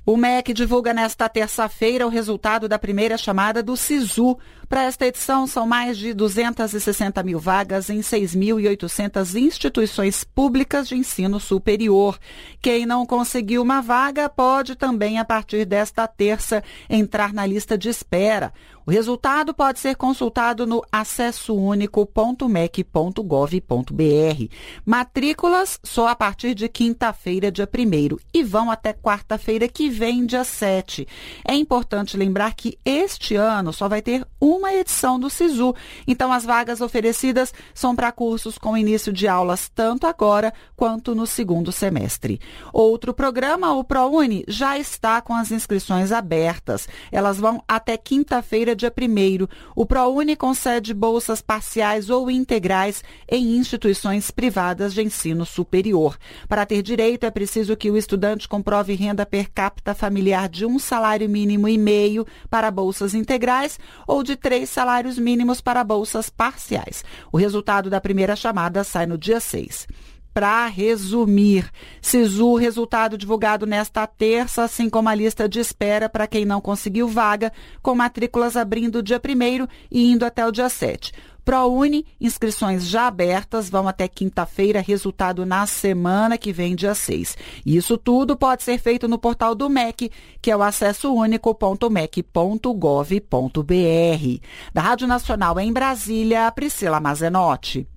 O MEC divulga nesta terça-feira o resultado da primeira chamada do SISU. Para esta edição, são mais de 260 mil vagas em 6.800 instituições públicas de ensino superior. Quem não conseguiu uma vaga pode também, a partir desta terça, entrar na lista de espera. O resultado pode ser consultado no acessounico.mec.gov.br. Matrículas só a partir de quinta-feira, dia 1º, e vão até quarta-feira que vem, dia 7. É importante lembrar que este ano só vai ter uma edição do SISU, então as vagas oferecidas são para cursos com início de aulas tanto agora quanto no segundo semestre. Outro programa, o ProUni, já está com as inscrições abertas. Elas vão até quinta-feira, dia 1º. O ProUni concede bolsas parciais ou integrais em instituições privadas de ensino superior. Para ter direito, é preciso que o estudante comprove renda per capita familiar de 1,5 salário mínimo para bolsas integrais ou de 3 salários mínimos para bolsas parciais. O resultado da primeira chamada sai no dia 6. Para resumir, SISU, resultado divulgado nesta terça, assim como a lista de espera para quem não conseguiu vaga, com matrículas abrindo dia 1º e indo até o dia 7. ProUni, inscrições já abertas, vão até quinta-feira, resultado na semana que vem, dia 6. Isso tudo pode ser feito no portal do MEC, que é o acessounico.mec.gov.br. Da Rádio Nacional em Brasília, Priscila Mazenotti.